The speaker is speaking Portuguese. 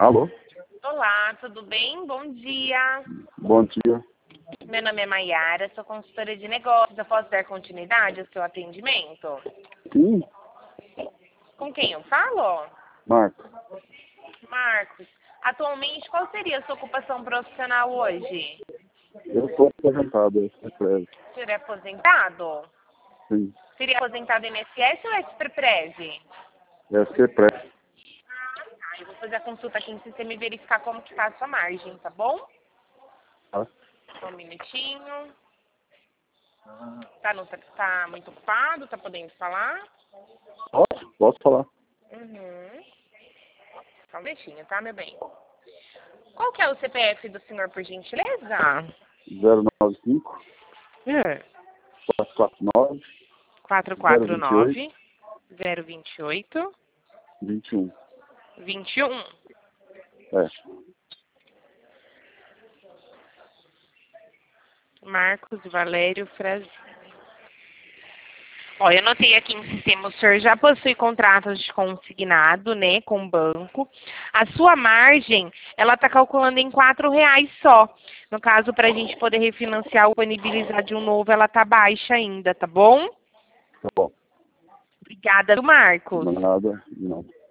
Alô? Olá, tudo bem? Bom dia. Bom dia. Meu nome é Maiara, sou consultora de negócios. Eu posso dar continuidade ao seu atendimento? Sim, Com quem eu falo? Marco. Marcos. Atualmente, qual seria a sua ocupação profissional hoje? Eu sou aposentado, eu sou preso. Seria aposentado? Sim, Seria aposentado INSS ou Extraprev? é ser preso. Ah, eu vou fazer a consulta aqui no sistema e verificar como que está a sua margem, tá bom? Tá? Só um minutinho. Tá muito ocupado? Tá podendo falar? Posso falar. Uhum. Só um deixinho, tá, meu bem? Qual que é o CPF do senhor, por gentileza? 095 449 028 449 028 21. 21. É. Marcos Valério Frazão. Ó, eu notei aqui no sistema, o senhor já possui contratos de consignado, né, com o banco. A sua margem, ela tá calculando em R$ 4 só. No caso, para a gente poder refinanciar ou disponibilizar de um novo, ela tá baixa ainda, tá bom? Tá bom. Obrigada, Marcos. Nada, não.